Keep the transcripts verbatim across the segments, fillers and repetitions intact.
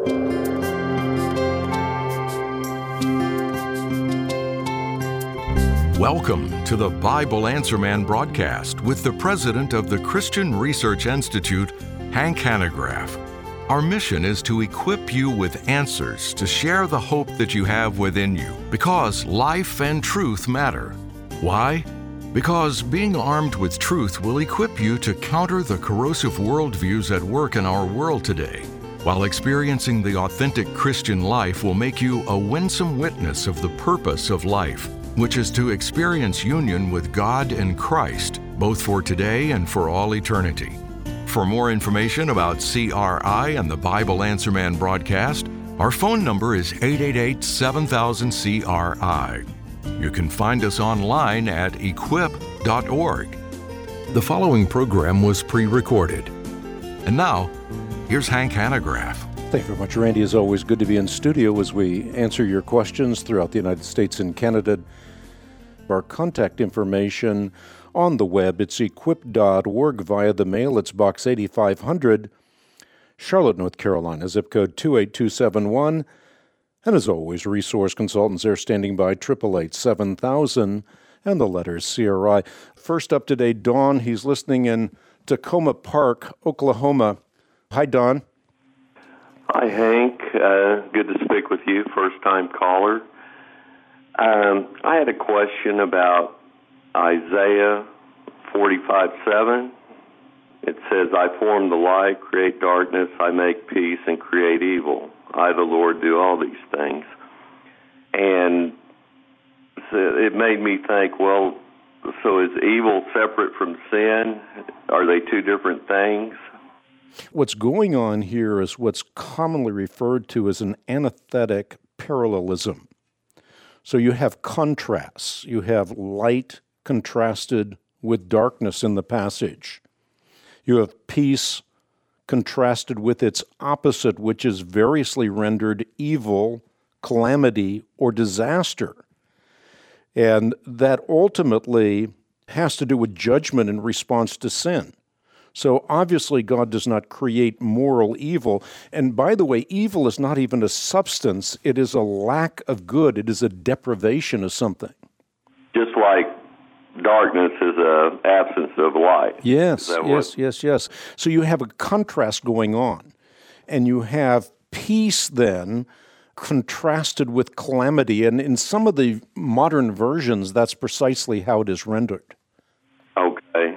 Welcome to the Bible Answer Man broadcast with the president of the Christian Research Institute, Hank Hanegraaff. Our mission is to equip you with answers to share the hope that you have within you, because life and truth matter. Why? Because being armed with truth will equip you to counter the corrosive worldviews at work in our world today, while experiencing the authentic Christian life will make you a winsome witness of the purpose of life, which is to experience union with God and Christ, both for today and for all eternity. For more information about C R I and the Bible Answer Man broadcast, our phone number is eight eight eight, seven thousand, C R I. You can find us online at equip dot org. The following program was pre-recorded. And now, here's Hank Hanegraaff. Thank you very much, Randy. It's always good to be in studio as we answer your questions throughout the United States and Canada. Our contact information on the web, it's equip dot org. Via the mail, it's Box eighty-five hundred, Charlotte, North Carolina, zip code two eight two seven one. And as always, resource consultants are standing by, eight eight eight, seven thousand, and the letters C R I. First up today, Don. He's listening in Tacoma Park, Oklahoma. Hi, Don. Hi, Hank. Uh, good to speak with you, first-time caller. Um, I had a question about Isaiah forty-five seven. It says, I form the light, create darkness, I make peace, and create evil. I, the Lord, do all these things. And so it made me think, well, so is evil separate from sin? Are they two different things? What's going on here is what's commonly referred to as an antithetic parallelism. So you have contrasts. You have light contrasted with darkness in the passage. You have peace contrasted with its opposite, which is variously rendered evil, calamity, or disaster. And that ultimately has to do with judgment in response to sin. So obviously God does not create moral evil. And by the way, evil is not even a substance. It is a lack of good. It is a deprivation of something. Just like darkness is an absence of light. Yes, yes, what? yes, yes. So you have a contrast going on. And you have peace then contrasted with calamity. And in some of the modern versions, that's precisely how it is rendered. Okay.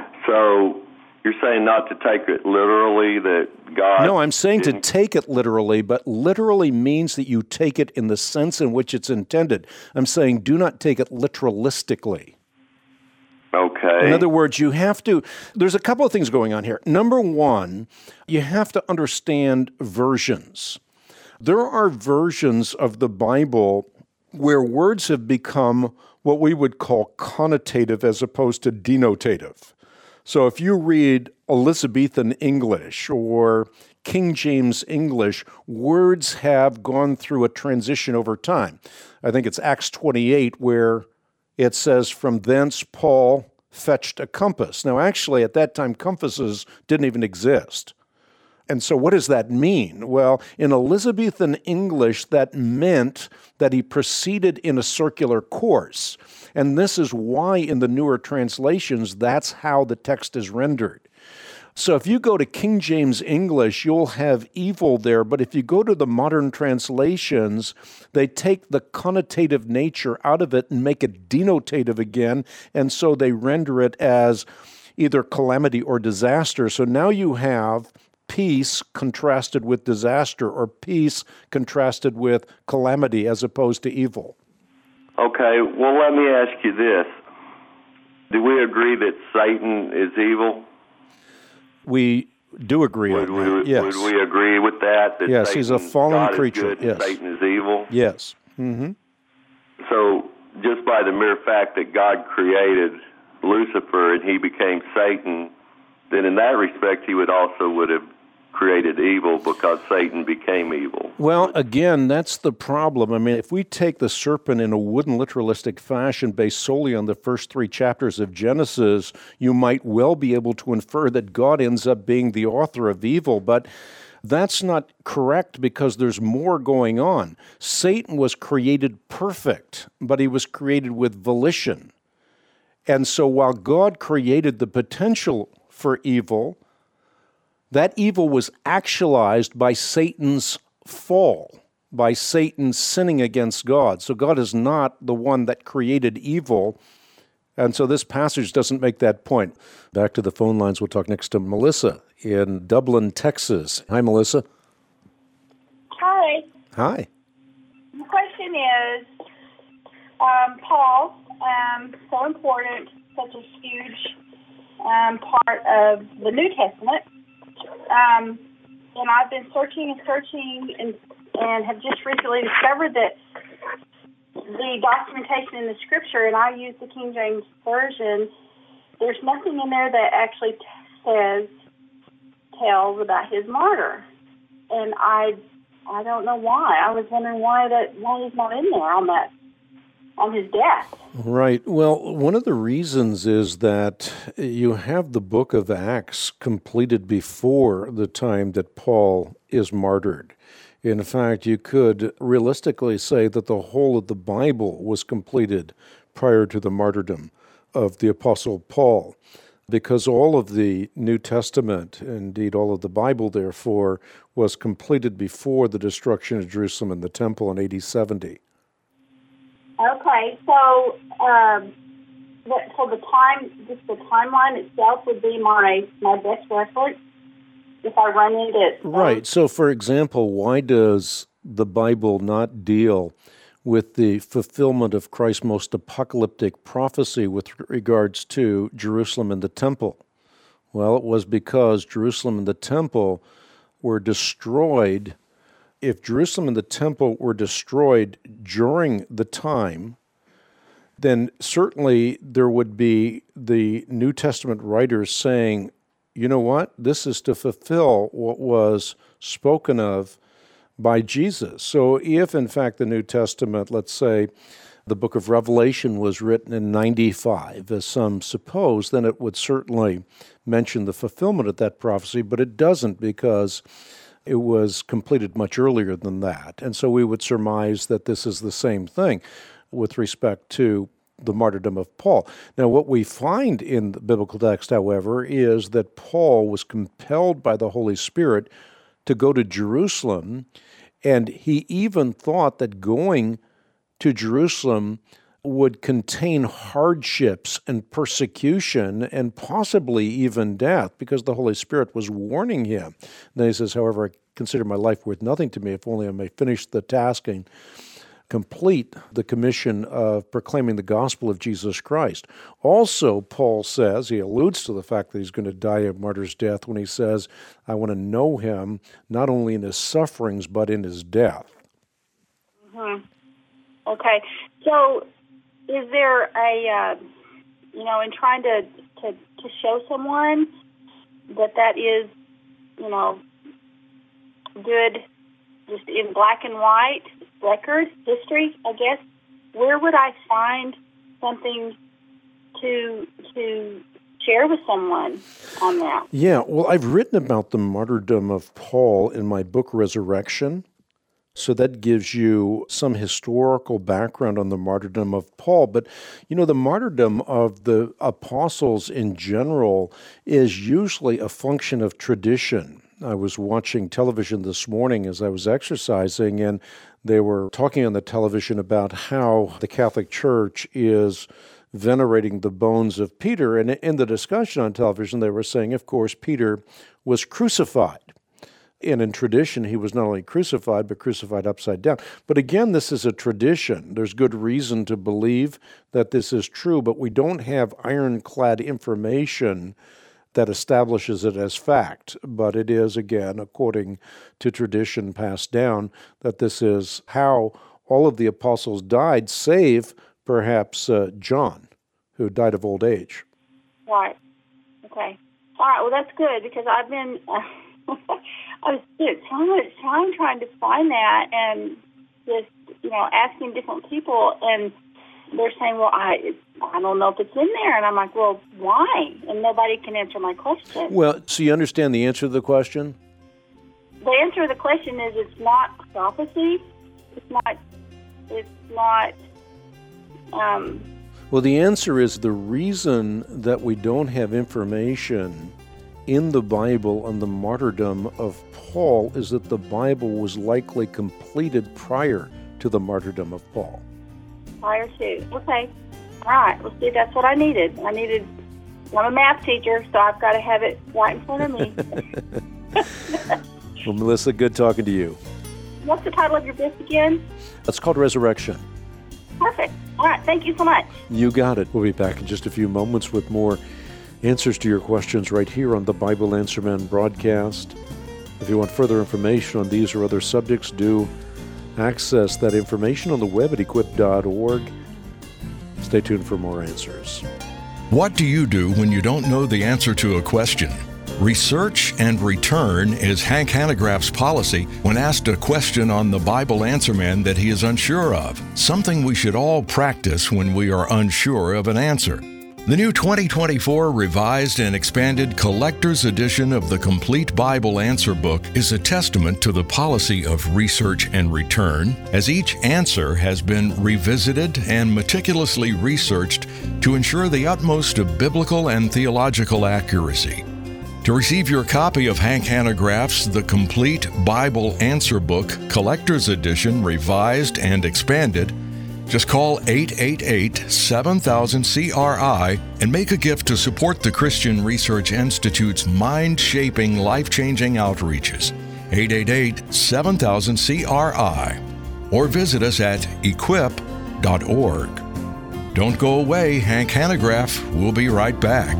So you're saying not to take it literally, that God... No, I'm saying didn't... to take it literally, but literally means that you take it in the sense in which it's intended. I'm saying do not take it literalistically. Okay. In other words, you have to... There's a couple of things going on here. Number one, you have to understand versions. There are versions of the Bible where words have become what we would call connotative as opposed to denotative. So if you read Elizabethan English or King James English, words have gone through a transition over time. I think it's Acts twenty-eight where it says, from thence Paul fetched a compass. Now actually at that time compasses didn't even exist. And so what does that mean? Well, in Elizabethan English, that meant that he proceeded in a circular course. And this is why in the newer translations, that's how the text is rendered. So if you go to King James English, you'll have evil there. But if you go to the modern translations, they take the connotative nature out of it and make it denotative again. And so they render it as either calamity or disaster. So now you have peace contrasted with disaster, or peace contrasted with calamity as opposed to evil. Okay, well, let me ask you this. Do we agree that Satan is evil? We do agree would, on that, would, yes. Would we agree with that? that yes, Satan, he's a fallen God creature. Is good yes. and Satan is evil? Yes. Mm-hmm. So just by the mere fact that God created Lucifer and he became Satan, then in that respect he would also would have created evil because Satan became evil. Well, again, that's the problem. I mean, if we take the serpent in a wooden literalistic fashion based solely on the first three chapters of Genesis, you might well be able to infer that God ends up being the author of evil. But That's not correct because there's more going on. Satan was created perfect, but he was created with volition. And so while God created the potential for evil, that evil was actualized by Satan's fall, by Satan sinning against God. So God is not the one that created evil. And so this passage doesn't make that point. Back to the phone lines. We'll talk next to Melissa in Dublin, Texas. Hi, Melissa. Hi. Hi. The question is, um, Paul, um, so important, such a huge um, part of the New Testament. Um, and I've been searching and searching and, and have just recently discovered that the documentation in the Scripture, and I use the King James Version, there's nothing in there that actually t- says, tells about his martyr. And I I don't know why. I was wondering why that why he's not in there on that, on his death. Right. Well, one of the reasons is that you have the book of Acts completed before the time that Paul is martyred. In fact, you could realistically say that the whole of the Bible was completed prior to the martyrdom of the Apostle Paul, because all of the New Testament, indeed all of the Bible, therefore, was completed before the destruction of Jerusalem and the temple in A D seventy. Okay, so um, so the time, just the timeline itself would be my my best reference if I run into it. Right. So, for example, why does the Bible not deal with the fulfillment of Christ's most apocalyptic prophecy with regards to Jerusalem and the temple? Well, it was because Jerusalem and the temple were destroyed. If Jerusalem and the temple were destroyed during the time, then certainly there would be the New Testament writers saying, you know what? This is to fulfill what was spoken of by Jesus. So if, in fact, the New Testament, let's say, the book of Revelation was written in ninety-five, as some suppose, then it would certainly mention the fulfillment of that prophecy, but it doesn't because it was completed much earlier than that. And so we would surmise that this is the same thing with respect to the martyrdom of Paul. Now, what we find in the biblical text, however, is that Paul was compelled by the Holy Spirit to go to Jerusalem, and he even thought that going to Jerusalem would contain hardships and persecution and possibly even death, because the Holy Spirit was warning him. Then he says, however, I consider my life worth nothing to me if only I may finish the task and complete the commission of proclaiming the gospel of Jesus Christ. Also, Paul says, he alludes to the fact that he's going to die a martyr's death when he says, I want to know him not only in his sufferings, but in his death. Mm-hmm. Okay. So is there a, uh, you know, in trying to, to, to show someone that that is, you know, good, just in black and white, record, history, I guess, where would I find something to to share with someone on that? Yeah, well, I've written about the martyrdom of Paul in my book, Resurrection. So that gives you some historical background on the martyrdom of Paul. But, you know, the martyrdom of the apostles in general is usually a function of tradition. I was watching television this morning as I was exercising, and they were talking on the television about how the Catholic Church is venerating the bones of Peter. And in the discussion on television, they were saying, of course, Peter was crucified. And in tradition, he was not only crucified, but crucified upside down. But again, this is a tradition. There's good reason to believe that this is true, but we don't have ironclad information that establishes it as fact. But it is, again, according to tradition passed down, that this is how all of the apostles died, save perhaps uh, John, who died of old age. Right. Okay. All right. Well, that's good, because I've been... Uh... I was spent so much time trying to find that, and just, you know, asking different people, and they're saying, well, I I don't know if it's in there. And I'm like, well, why? And nobody can answer my question. Well, so you understand the answer to the question? the answer to the question is it's not prophecy. It's not, it's not, um... Well, the answer is the reason that we don't have information in the Bible on the martyrdom of Paul is that the Bible was likely completed prior to the martyrdom of Paul. Prior to, okay. All right, well, see, that's what I needed. I needed, I'm a math teacher, so I've got to have it right in front of me. Well, Melissa, good talking to you. What's the title of your book again? It's called Resurrection. Perfect. All right, thank you so much. You got it. We'll be back in just a few moments with more answers to your questions right here on the Bible Answer Man broadcast. If you want further information on these or other subjects, do access that information on the web at equip dot org. Stay tuned for more answers. What do you do when you don't know the answer to a question? Research and return is Hank Hanegraaff's policy when asked a question on the Bible Answer Man that he is unsure of, something we should all practice when we are unsure of an answer. The new twenty twenty-four Revised and Expanded Collector's Edition of the Complete Bible Answer Book is a testament to the policy of research and return, as each answer has been revisited and meticulously researched to ensure the utmost of biblical and theological accuracy. To receive your copy of Hank Hanegraaff's The Complete Bible Answer Book Collector's Edition Revised and Expanded, just call eight eight eight, seven thousand, C R I and make a gift to support the Christian Research Institute's mind-shaping, life-changing outreaches. eight eight eight, seven thousand, C R I. Or visit us at equip dot org. Don't go away, Hank Hanegraaff. We'll be right back.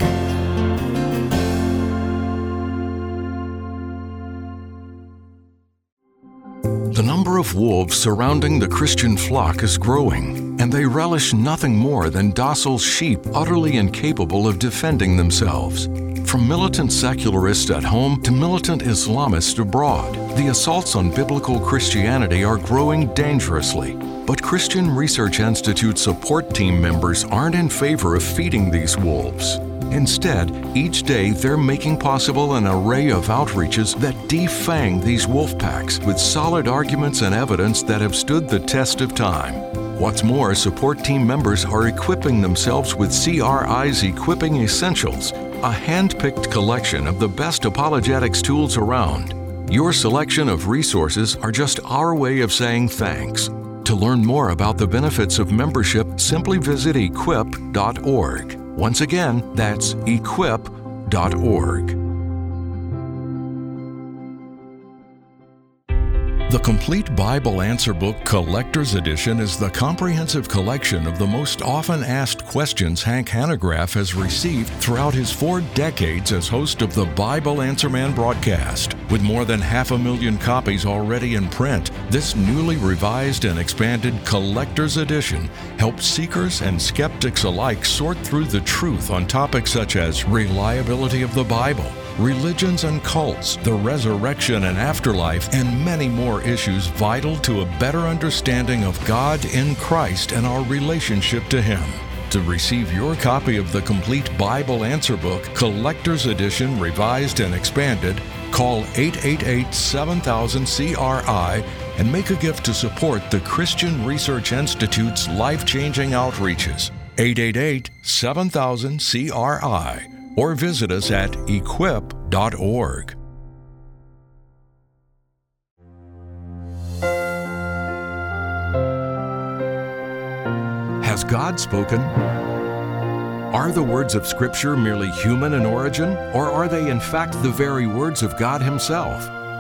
The number of wolves surrounding the Christian flock is growing, and they relish nothing more than docile sheep utterly incapable of defending themselves. From militant secularists at home to militant Islamists abroad, the assaults on biblical Christianity are growing dangerously. But Christian Research Institute support team members aren't in favor of feeding these wolves. Instead, each day they're making possible an array of outreaches that defang these wolf packs with solid arguments and evidence that have stood the test of time. What's more, support team members are equipping themselves with C R I's Equipping Essentials, a hand-picked collection of the best apologetics tools around. Your selection of resources are just our way of saying thanks. To learn more about the benefits of membership, simply visit equip dot org. Once again, that's equip dot org. The Complete Bible Answer Book Collector's Edition is the comprehensive collection of the most often asked questions Hank Hanegraaff has received throughout his four decades as host of the Bible Answer Man broadcast. With more than half a million copies already in print, this newly revised and expanded Collector's Edition helps seekers and skeptics alike sort through the truth on topics such as reliability of the Bible, religions and cults, the resurrection and afterlife, and many more issues vital to a better understanding of God in Christ and our relationship to Him. To receive your copy of the Complete Bible Answer Book, Collector's Edition, Revised and Expanded, call eight eight eight, seven thousand, C R I and make a gift to support the Christian Research Institute's life-changing outreaches. eight eight eight, seven thousand, C R I. Or visit us at equip dot org. Has God spoken? Are the words of Scripture merely human in origin, or are they in fact the very words of God Himself?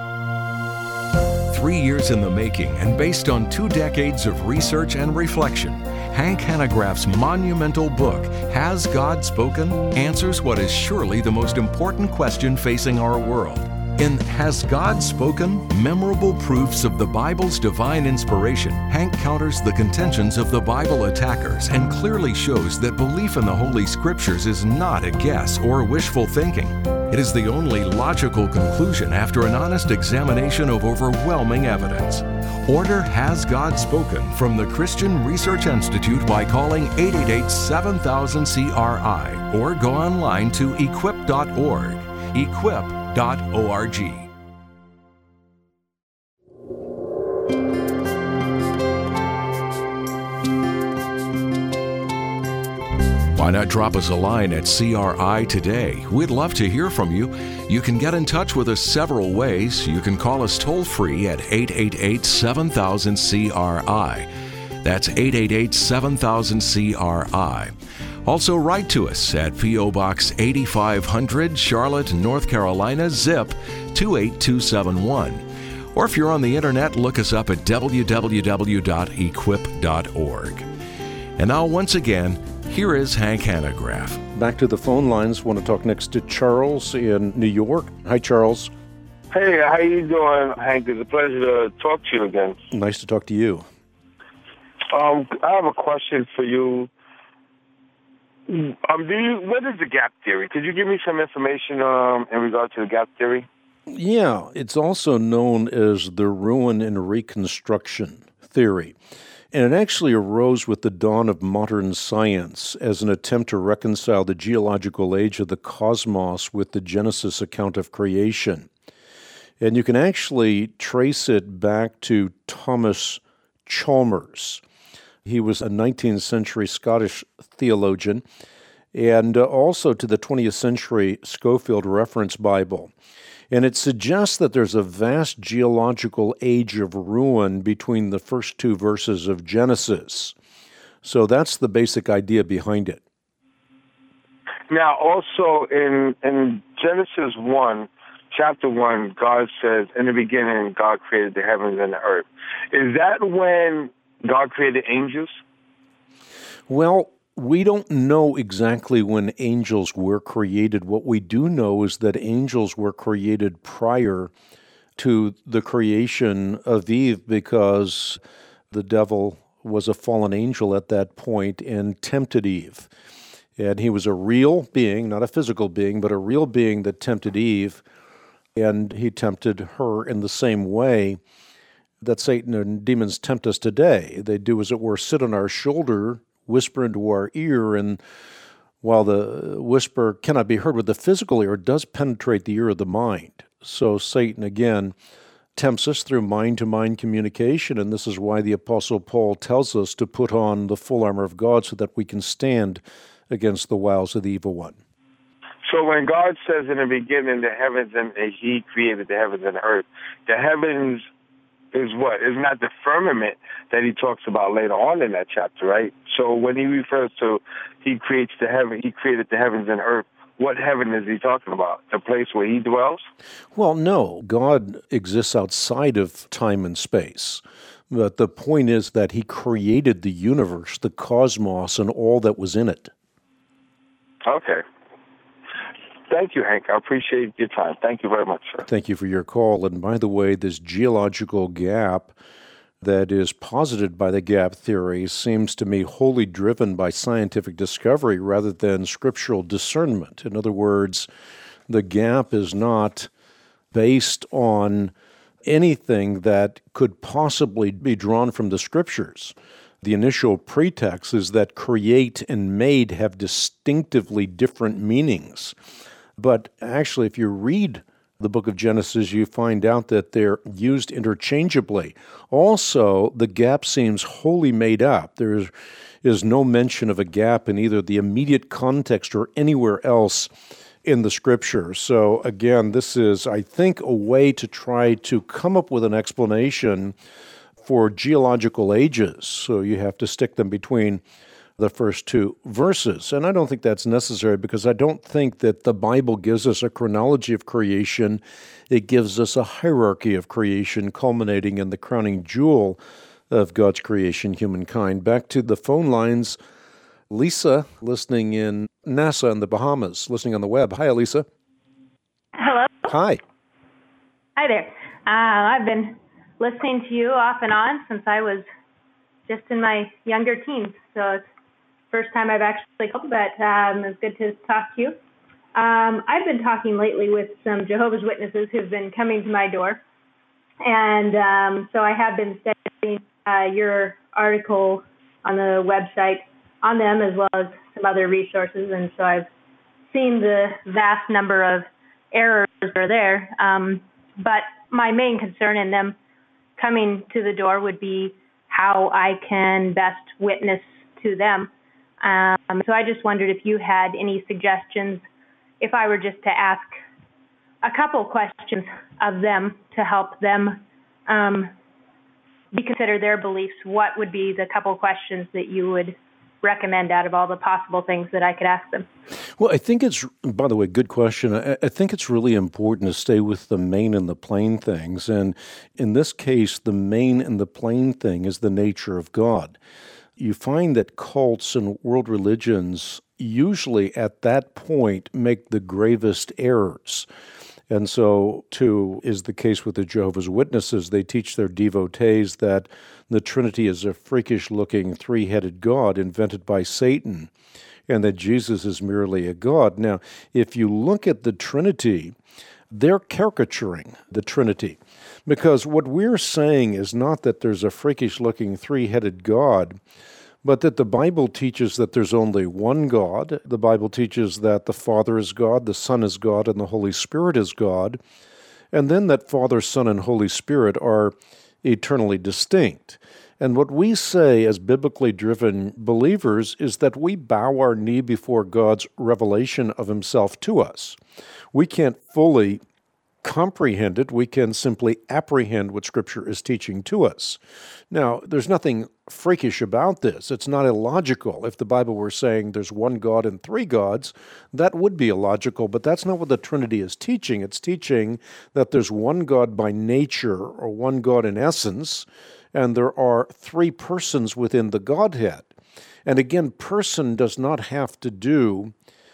Three years in the making and based on two decades of research and reflection, Hank Hanegraaff's monumental book, Has God Spoken?, answers what is surely the most important question facing our world. In Has God Spoken? Memorable Proofs of the Bible's Divine Inspiration, Hank counters the contentions of the Bible attackers and clearly shows that belief in the Holy Scriptures is not a guess or wishful thinking. It is the only logical conclusion after an honest examination of overwhelming evidence. Order Has God Spoken from the Christian Research Institute by calling eight eight eight, seven thousand, C R I or go online to equip dot org. equip dot org. Why not drop us a line at C R I today? We'd love to hear from you. You can get in touch with us several ways. You can call us toll-free at eight eight eight, seven thousand, C R I. That's eight eight eight, seven thousand, C R I. Also, write to us at P O. Box eighty-five hundred, Charlotte, North Carolina, zip two eight two seven one. Or if you're on the internet, look us up at w w w dot equip dot org. And now, once again, here is Hank Hanegraaff. Back to the phone lines. Want to talk next to Charles in New York. Hi, Charles. Hey, how you doing, Hank? It's a pleasure to talk to you again. Nice to talk to you. Um, I have a question for you. Um, do you what is the gap theory? Could you give me some information um, in regard to the gap theory? Yeah, it's also known as the ruin and reconstruction theory. And it actually arose with the dawn of modern science as an attempt to reconcile the geological age of the cosmos with the Genesis account of creation. And you can actually trace it back to Thomas Chalmers. He was a nineteenth century Scottish theologian, and also to the twentieth century Scofield Reference Bible. And it suggests that there's a vast geological age of ruin between the first two verses of Genesis. So that's the basic idea behind it. Now, also in in Genesis one, chapter one, God says, in the beginning, God created the heavens and the earth. Is that when God created angels? Well, we don't know exactly when angels were created. What we do know is that angels were created prior to the creation of Eve because the devil was a fallen angel at that point and tempted Eve. And he was a real being, not a physical being, but a real being that tempted Eve, and he tempted her in the same way that Satan and demons tempt us today. They do, as it were, sit on our shoulder, whisper into our ear, and while the whisper cannot be heard with the physical ear, it does penetrate the ear of the mind. So Satan, again, tempts us through mind-to-mind communication, and this is why the Apostle Paul tells us to put on the full armor of God so that we can stand against the wiles of the evil one. So when God says in the beginning the heavens and he created the heavens and the earth, the heavens is what? Is not the firmament that he talks about later on in that chapter, right? So when he refers to he creates the heaven, he created the heavens and earth, what heaven is he talking about? The place where he dwells? Well, no. God exists outside of time and space. But the point is that he created the universe, the cosmos, and all that was in it. Okay. Thank you, Hank. I appreciate your time. Thank you very much, sir. Thank you for your call. And by the way, this geological gap that is posited by the gap theory seems to me wholly driven by scientific discovery rather than scriptural discernment. In other words, the gap is not based on anything that could possibly be drawn from the scriptures. The initial pretext is that create and made have distinctively different meanings. But actually, if you read the book of Genesis, you find out that they're used interchangeably. Also, the gap seems wholly made up. There is, is no mention of a gap in either the immediate context or anywhere else in the Scripture. So again, this is, I think, a way to try to come up with an explanation for geological ages. So you have to stick them between the first two verses. And I don't think that's necessary because I don't think that the Bible gives us a chronology of creation. It gives us a hierarchy of creation culminating in the crowning jewel of God's creation, humankind. Back to the phone lines. Lisa, listening in Nassau in the Bahamas, listening on the web. Hi, Lisa. Hello. Hi. Hi there. Uh, I've been listening to you off and on since I was just in my younger teens, so it's first time I've actually called, but um, it's good to talk to you. Um, I've been talking lately with some Jehovah's Witnesses who've been coming to my door, and um, so I have been studying uh, your article on the website on them as well as some other resources, and so I've seen the vast number of errors that are there, um, but my main concern in them coming to the door would be how I can best witness to them. Um, so I just wondered if you had any suggestions, if I were just to ask a couple questions of them to help them um, reconsider their beliefs, what would be the couple questions that you would recommend out of all the possible things that I could ask them? Well, I think it's, by the way, good question. I, I think it's really important to stay with the main and the plain things. And in this case, the main and the plain thing is the nature of God. You find that cults and world religions usually at that point make the gravest errors. And so, too, is the case with the Jehovah's Witnesses. They teach their devotees that the Trinity is a freakish-looking three-headed God invented by Satan, and that Jesus is merely a God. Now, if you look at the Trinity, they're caricaturing the Trinity, because what we're saying is not that there's a freakish-looking three-headed God, but that the Bible teaches that there's only one God. The Bible teaches that the Father is God, the Son is God, and the Holy Spirit is God, and then that Father, Son, and Holy Spirit are eternally distinct. And what we say as biblically driven believers is that we bow our knee before God's revelation of himself to us. We can't fully comprehend it. We can simply apprehend what Scripture is teaching to us. Now, there's nothing freakish about this. It's not illogical. If the Bible were saying there's one God and three gods, that would be illogical, but that's not what the Trinity is teaching. It's teaching that there's one God by nature, or one God in essence, and there are three persons within the Godhead. And again, person does not have to do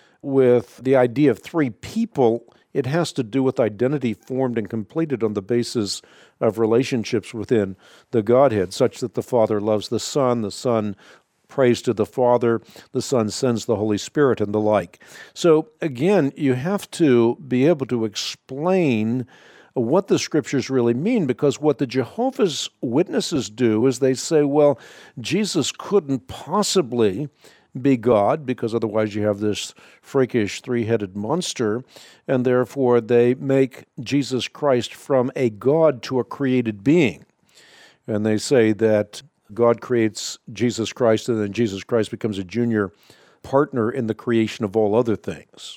with the idea of three people. It has to do with identity formed and completed on the basis of relationships within the Godhead, such that the Father loves the Son, the Son prays to the Father, the Son sends the Holy Spirit, and the like. So again, you have to be able to explain what the Scriptures really mean, because what the Jehovah's Witnesses do is they say, well, Jesus couldn't possibly be God, because otherwise you have this freakish three-headed monster, and therefore they make Jesus Christ from a God to a created being. And they say that God creates Jesus Christ, and then Jesus Christ becomes a junior partner in the creation of all other things.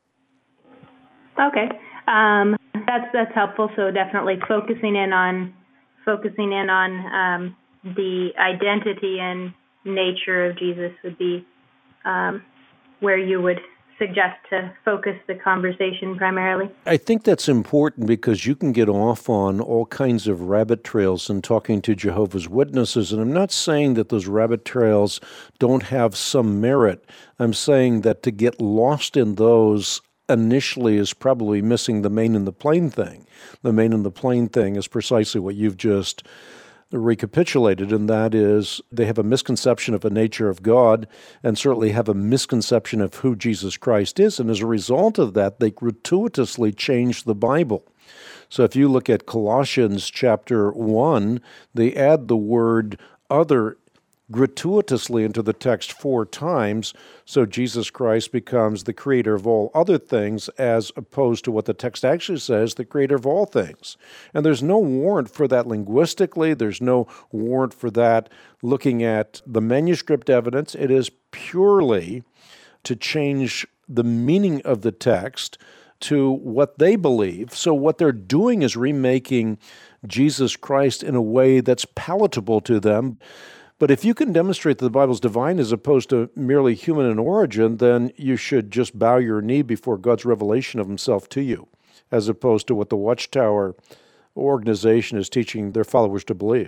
Okay, um, that's that's helpful. So definitely focusing in on focusing in on um, the identity and nature of Jesus would be um, where you would suggest to focus the conversation primarily. I think that's important because you can get off on all kinds of rabbit trails in talking to Jehovah's Witnesses, and I'm not saying that those rabbit trails don't have some merit. I'm saying that to get lost in those initially is probably missing the main and the plain thing. The main and the plain thing is precisely what you've just recapitulated, and that is they have a misconception of the nature of God and certainly have a misconception of who Jesus Christ is, and as a result of that, they gratuitously change the Bible. So if you look at Colossians chapter one, they add the word other gratuitously into the text four times, so Jesus Christ becomes the creator of all other things, as opposed to what the text actually says, the creator of all things. And there's no warrant for that linguistically. There's no warrant for that looking at the manuscript evidence. It is purely to change the meaning of the text to what they believe. So what they're doing is remaking Jesus Christ in a way that's palatable to them. But if you can demonstrate that the Bible's divine as opposed to merely human in origin, then you should just bow your knee before God's revelation of himself to you, as opposed to what the Watchtower organization is teaching their followers to believe.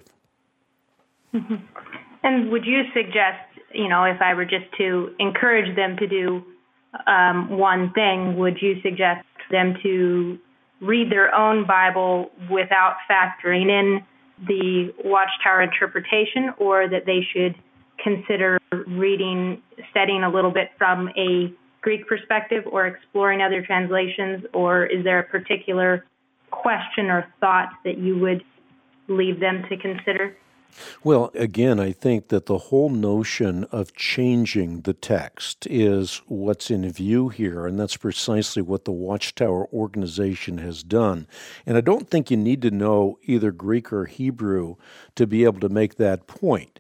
Mm-hmm. And would you suggest, you know, if I were just to encourage them to do um, one thing, would you suggest them to read their own Bible without factoring in the Watchtower interpretation, or that they should consider reading, studying a little bit from a Greek perspective or exploring other translations, or is there a particular question or thought that you would leave them to consider? Well, again, I think that the whole notion of changing the text is what's in view here, and that's precisely what the Watchtower organization has done. And I don't think you need to know either Greek or Hebrew to be able to make that point.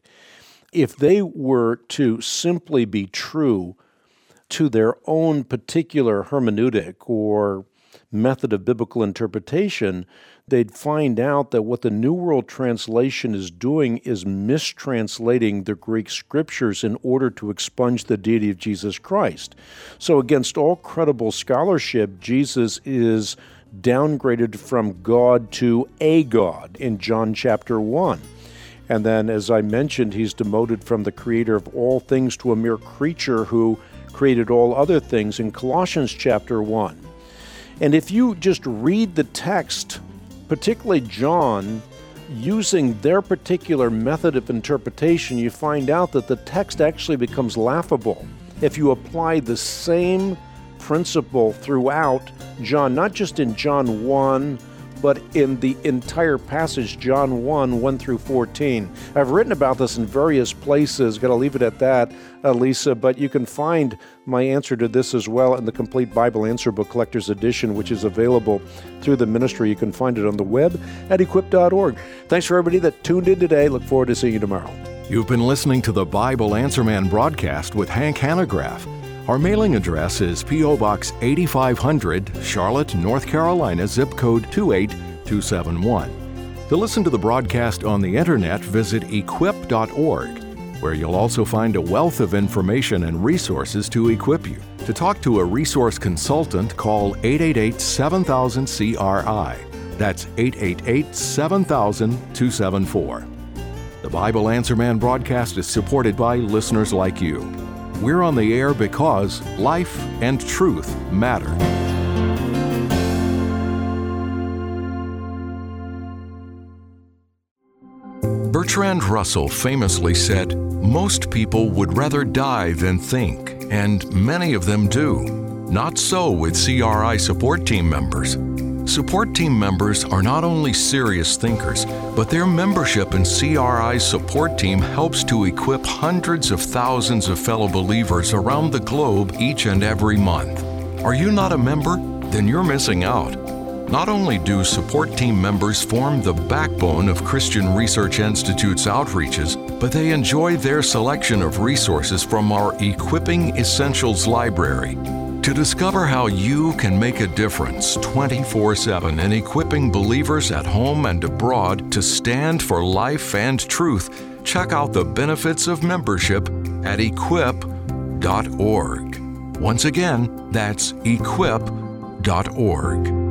If they were to simply be true to their own particular hermeneutic or method of biblical interpretation, they'd find out that what the New World Translation is doing is mistranslating the Greek scriptures in order to expunge the deity of Jesus Christ. So against all credible scholarship, Jesus is downgraded from God to a God in John chapter one. And then, as I mentioned, he's demoted from the creator of all things to a mere creature who created all other things in Colossians chapter one. And if you just read the text, particularly John, using their particular method of interpretation, you find out that the text actually becomes laughable. If you apply the same principle throughout John, not just in John one, but in the entire passage, John one, one through fourteen. I've written about this in various places. Got to leave it at that, uh, Lisa, but you can find my answer to this as well in the Complete Bible Answer Book Collector's Edition, which is available through the ministry. You can find it on the web at equip dot org. Thanks for everybody that tuned in today. Look forward to seeing you tomorrow. You've been listening to the Bible Answer Man broadcast with Hank Hanegraaff. Our mailing address is P O. Box eighty-five hundred, Charlotte, North Carolina, zip code two eight two seven one. To listen to the broadcast on the internet, visit equip dot org, where you'll also find a wealth of information and resources to equip you. To talk to a resource consultant, call eight eight eight, seven thousand, C R I. That's eight eight eight, seven thousand, two seven four. The Bible Answer Man broadcast is supported by listeners like you. We're on the air because life and truth matter. Bertrand Russell famously said, "Most people would rather die than think, and many of them do. Not so with C R I support team members. Support team members are not only serious thinkers, but their membership in C R I's support team helps to equip hundreds of thousands of fellow believers around the globe each and every month. Are you not a member? Then you're missing out. Not only do support team members form the backbone of Christian Research Institute's outreaches, but they enjoy their selection of resources from our Equipping Essentials library. To discover how you can make a difference twenty-four seven in equipping believers at home and abroad to stand for life and truth, check out the benefits of membership at equip dot org. Once again, that's equip dot org.